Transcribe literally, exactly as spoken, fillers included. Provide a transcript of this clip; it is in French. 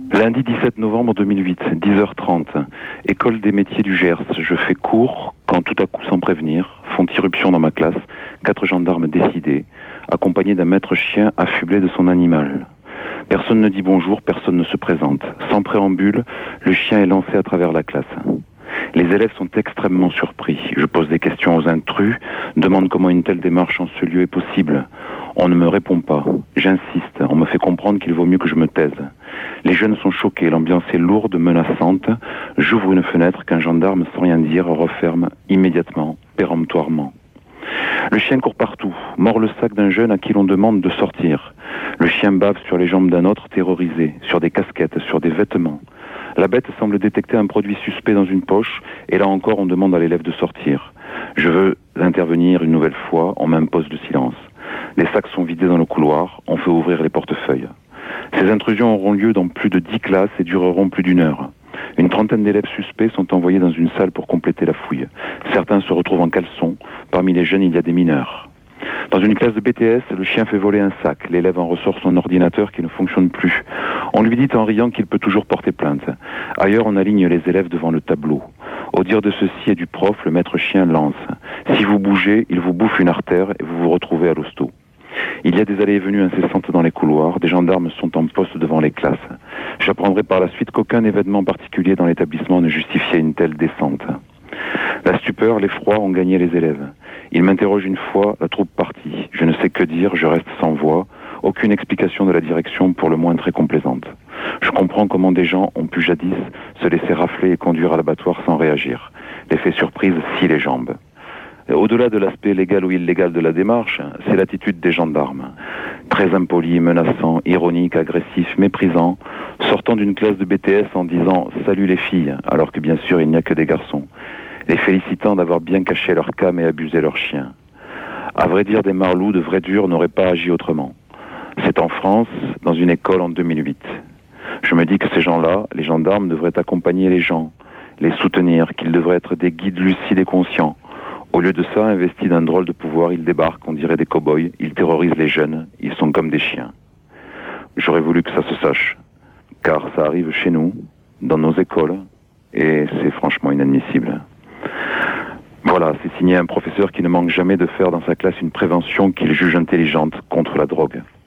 Lundi dix-sept novembre deux mille huit, dix heures trente, école des métiers du Gers. Je fais cours quand tout à coup, sans prévenir, font irruption dans ma classe, quatre gendarmes décidés, accompagnés d'un maître chien affublé de son animal. Personne ne dit bonjour, personne ne se présente. Sans préambule, le chien est lancé à travers la classe. Les élèves sont extrêmement surpris. Je pose des questions aux intrus, demande comment une telle démarche en ce lieu est possible. On ne me répond pas. J'insiste. On me fait comprendre qu'il vaut mieux que je me taise. Les jeunes sont choqués. L'ambiance est lourde, menaçante. J'ouvre une fenêtre qu'un gendarme, sans rien dire, referme immédiatement, péremptoirement. Le chien court partout, mord le sac d'un jeune à qui l'on demande de sortir. Le chien bave sur les jambes d'un autre terrorisé, sur des casquettes, sur des vêtements. La bête semble détecter un produit suspect dans une poche, et là encore on demande à l'élève de sortir. Je veux intervenir une nouvelle fois, on m'impose le silence. Les sacs sont vidés dans le couloir, on fait ouvrir les portefeuilles. Ces intrusions auront lieu dans plus de dix classes et dureront plus d'une heure. Une trentaine d'élèves suspects sont envoyés dans une salle pour compléter la fouille. Certains se retrouvent en caleçon. Parmi les jeunes, il y a des mineurs. Dans une classe de B T S, le chien fait voler un sac. L'élève en ressort son ordinateur qui ne fonctionne plus. On lui dit en riant qu'il peut toujours porter plainte. Ailleurs, on aligne les élèves devant le tableau. Au dire de ceci et du prof, le maître chien lance. Si vous bougez, il vous bouffe une artère et vous vous retrouvez à l'hosto. Il y a des allées et venues incessantes dans les couloirs, des gendarmes sont en poste devant les classes. J'apprendrai par la suite qu'aucun événement particulier dans l'établissement ne justifiait une telle descente. La stupeur, l'effroi ont gagné les élèves. Ils m'interrogent une fois, la troupe partie. Je ne sais que dire, je reste sans voix. Aucune explication de la direction, pour le moins très complaisante. Je comprends comment des gens ont pu jadis se laisser rafler et conduire à l'abattoir sans réagir. L'effet surprise scie les jambes. Au-delà de l'aspect légal ou illégal de la démarche, c'est l'attitude des gendarmes. Très impoli, menaçant, ironique, agressif, méprisant, sortant d'une classe de B T S en disant « Salut les filles », alors que bien sûr il n'y a que des garçons. Les félicitant d'avoir bien caché leur cam et abusé leur chien. À vrai dire, des marlous de vrais durs n'auraient pas agi autrement. C'est en France, dans une école en deux mille huit. Je me dis que ces gens-là, les gendarmes, devraient accompagner les gens, les soutenir, qu'ils devraient être des guides lucides et conscients. Au lieu de ça, investis d'un drôle de pouvoir, ils débarquent, on dirait des cow-boys, ils terrorisent les jeunes, ils sont comme des chiens. J'aurais voulu que ça se sache, car ça arrive chez nous, dans nos écoles, et c'est franchement inadmissible. Voilà, c'est signé un professeur qui ne manque jamais de faire dans sa classe une prévention qu'il juge intelligente contre la drogue.